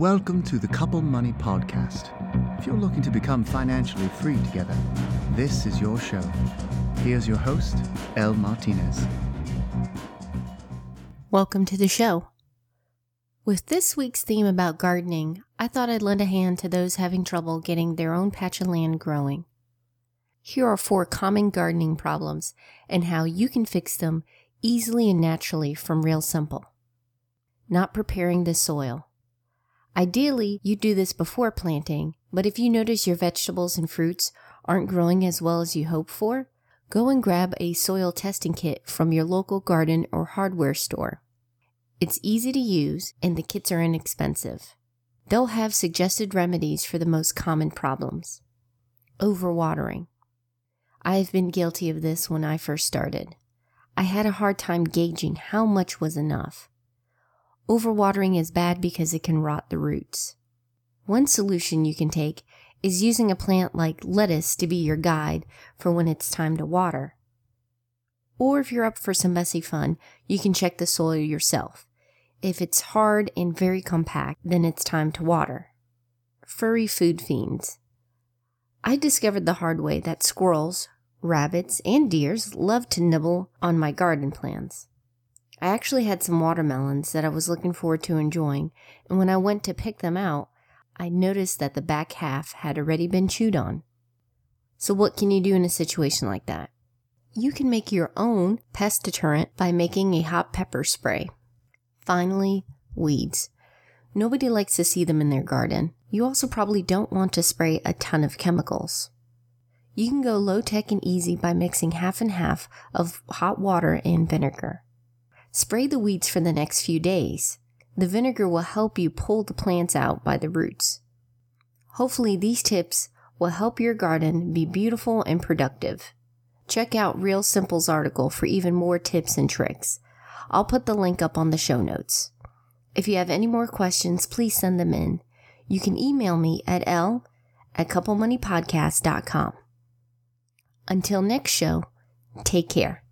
Welcome to the Couple Money Podcast. If you're looking to become financially free together, this is your show. Here's your host, Elle Martinez. Welcome to the show. With this week's theme about gardening, I thought I'd lend a hand to those having trouble getting their own patch of land growing. Here are 4 common gardening problems and how you can fix them easily and naturally from Real Simple. Not preparing the soil. Ideally, you do this before planting, but if you notice your vegetables and fruits aren't growing as well as you hope for, go and grab a soil testing kit from your local garden or hardware store. It's easy to use and the kits are inexpensive. They'll have suggested remedies for the most common problems. Overwatering. I have been guilty of this when I first started. I had a hard time gauging how much was enough. Overwatering is bad because it can rot the roots. One solution you can take is using a plant like lettuce to be your guide for when it's time to water. Or if you're up for some messy fun, you can check the soil yourself. If it's hard and very compact, then it's time to water. Furry food fiends. I discovered the hard way that squirrels, rabbits, and deers love to nibble on my garden plants. I actually had some watermelons that I was looking forward to enjoying, and when I went to pick them out, I noticed that the back half had already been chewed on. So what can you do in a situation like that? You can make your own pest deterrent by making a hot pepper spray. Finally, weeds. Nobody likes to see them in their garden. You also probably don't want to spray a ton of chemicals. You can go low-tech and easy by mixing half and half of hot water and vinegar. Spray the weeds for the next few days. The vinegar will help you pull the plants out by the roots. Hopefully these tips will help your garden be beautiful and productive. Check out Real Simple's article for even more tips and tricks. I'll put the link up on the show notes. If you have any more questions, please send them in. You can email me at l@couplemoneypodcast.com. Until next show, take care.